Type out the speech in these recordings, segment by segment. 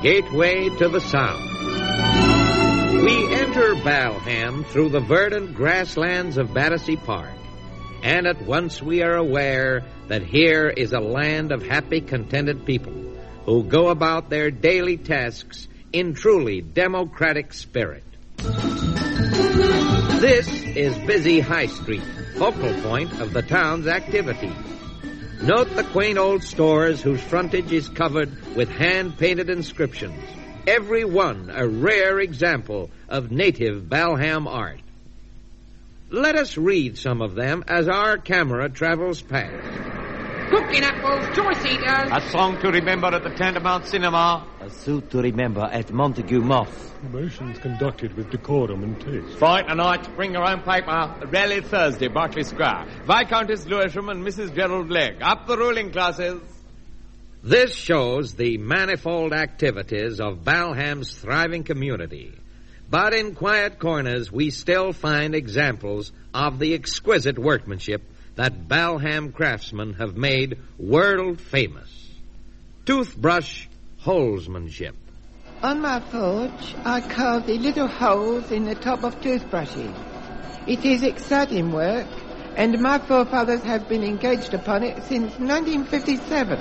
gateway to the South. We enter Balham through the verdant grasslands of Battersea Park, and at once we are aware that here is a land of happy, contented people who go about their daily tasks in truly democratic spirit. This is busy High Street, focal point of the town's activities. Note the quaint old stores whose frontage is covered with hand-painted inscriptions, every one a rare example of native Balham art. Let us read some of them as our camera travels past. Cooking apples, choice eaters. A song to remember at the Tantamount Cinema. A suit to remember at Montague Moss. Motions conducted with decorum and taste. Fight tonight, bring your own paper. Rally Thursday, Berkeley Square. Viscountess Lewisham and Mrs. Gerald Blake. Up the ruling classes. This shows the manifold activities of Balham's thriving community. But in quiet corners, we still find examples of the exquisite workmanship that Balham craftsmen have made world famous. Toothbrush holesmanship. On my forge, I carve the little holes in the top of toothbrushes. It is exciting work, and my forefathers have been engaged upon it since 1957.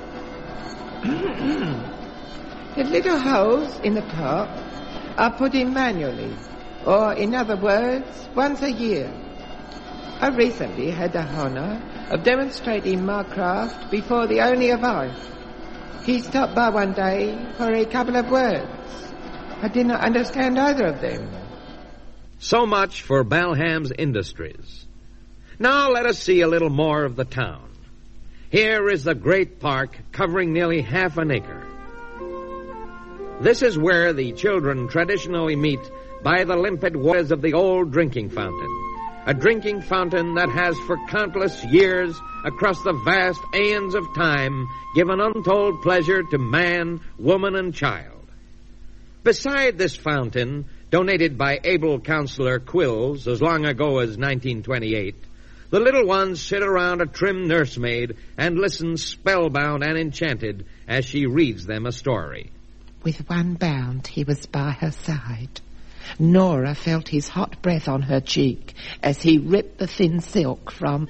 The little holes in the top are put in manually, or in other words, once a year. I recently had the honour of demonstrating my craft before the owner of Ife. He stopped by one day for a couple of words. I did not understand either of them. So much for Balham's industries. Now let us see a little more of the town. Here is the great park covering nearly half an acre. This is where the children traditionally meet by the limpid waters of the old drinking fountain. A drinking fountain that has for countless years across the vast aeons of time given untold pleasure to man, woman, and child. Beside this fountain, donated by able Councillor Quills as long ago as 1928, the little ones sit around a trim nursemaid and listen spellbound and enchanted as she reads them a story. With one bound, he was by her side. Nora felt his hot breath on her cheek as he ripped the thin silk from...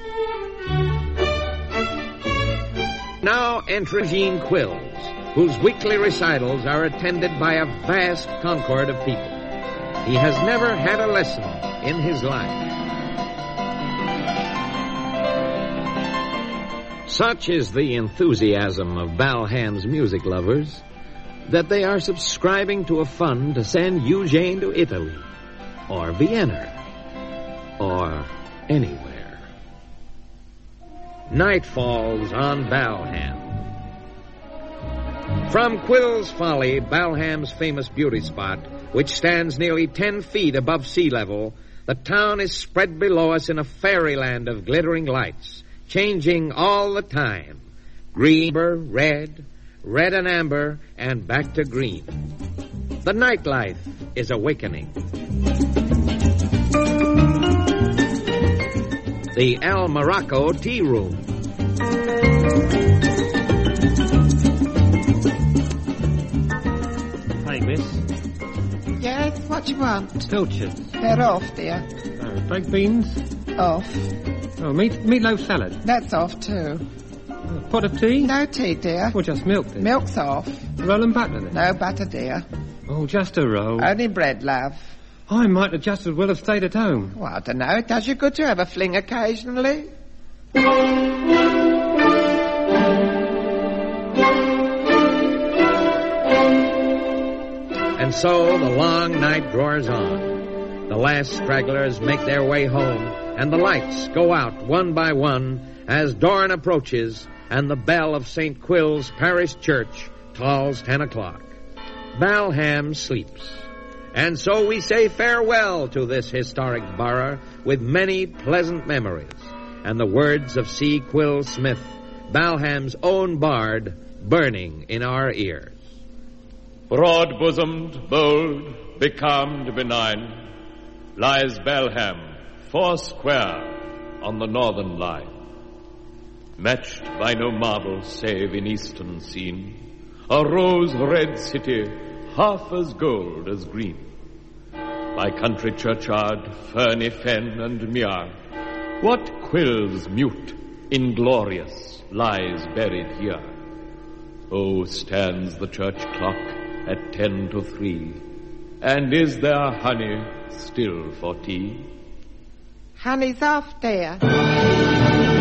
Now enter Jean Quills, whose weekly recitals are attended by a vast concord of people. He has never had a lesson in his life. Such is the enthusiasm of Balham's music lovers that they are subscribing to a fund to send Eugene to Italy, or Vienna, or anywhere. Night falls on Balham. From Quill's Folly, Balham's famous beauty spot, which stands nearly 10 feet above sea level, the town is spread below us in a fairyland of glittering lights, changing all the time. Green, red, red and amber, and back to green. The nightlife is awakening. The El Morocco Tea Room. Hey, miss. Yes, what you want? Pilchards. They're off, dear. Oh, baked beans. Off. Oh, meatloaf salad. That's off, too. A pot of tea? No tea, dear. Or just milk, then? Milk's off. Roll and butter, then? No butter, dear. Oh, just a roll. Only bread, love. I might have just as well have stayed at home. Well, I don't know. It does you good to have a fling occasionally. And so the long night draws on. The last stragglers make their way home, and the lights go out one by one as dawn approaches and the bell of St. Quill's Parish Church tolls 10 o'clock. Balham sleeps. And so we say farewell to this historic borough with many pleasant memories and the words of C. Quill Smith, Balham's own bard, burning in our ears. Broad-bosomed, bold, becalmed, benign, lies Balham, foursquare on the northern line. Matched by no marvel save in eastern scene, a rose-red city, half as gold as green. By country churchyard, ferny fen and mere, what quills mute, inglorious, lies buried here? Oh, stands the church clock at 10 to 3, and is there honey still for tea? Honey's off there.